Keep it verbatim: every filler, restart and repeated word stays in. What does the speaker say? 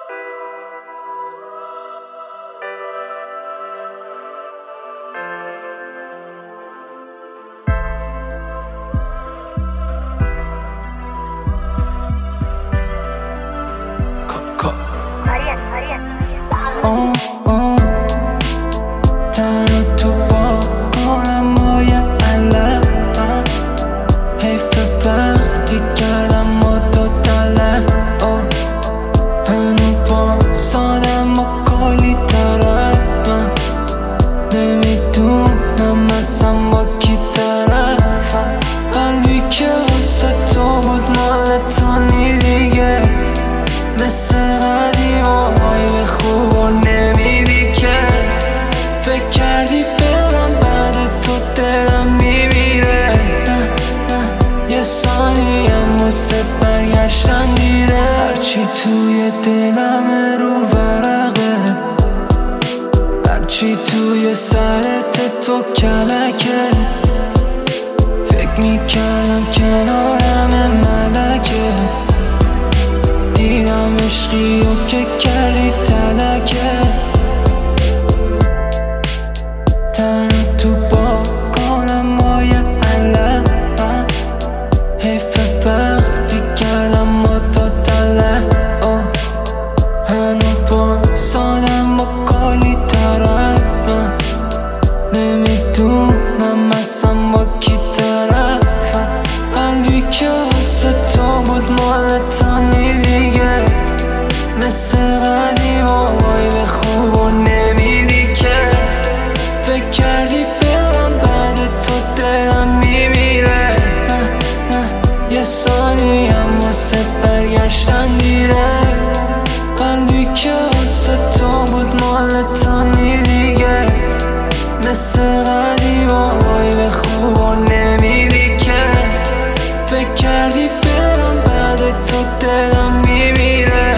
اون اون تنها تو با کنم بای علم حیف وقتی کردم ما دو طلب هنو با سادم با کلی طرف من نمیدونم اصلا با کی طرفم قلبی که واسه تو بود مال تو نی دیگه مثل قدیمای به خوب و نمیدی که فکر کردی برم بعد تو دلم میمیره نه نه یه ثانی هم واسه برگشتن دیره هرچی توی دلم رو ورقه هرچی توی سرت تو کلکه فکر میکردم کنارم ملکه دیدم عشقی و که کردی تلکه تنها تو با کنم بای علم حیف وقتی کردم ما تا طلب هنو با سادم با کلی طرف من نمیدونم اصلا با کی طرفم قلبی که واسه تو بود مال تو نی دیگه مثل قدیمای به خوب و نمیدی که فکر کردی برم بعد تو دلم میمیره نه نه یه ثانی هم واسه برگشتن دیره قلبی که واسه تو بود مال تو نی دیگه مثل قدیمای به خوب و نمیدی که فکر کردی برم بعد تو دلم میمیره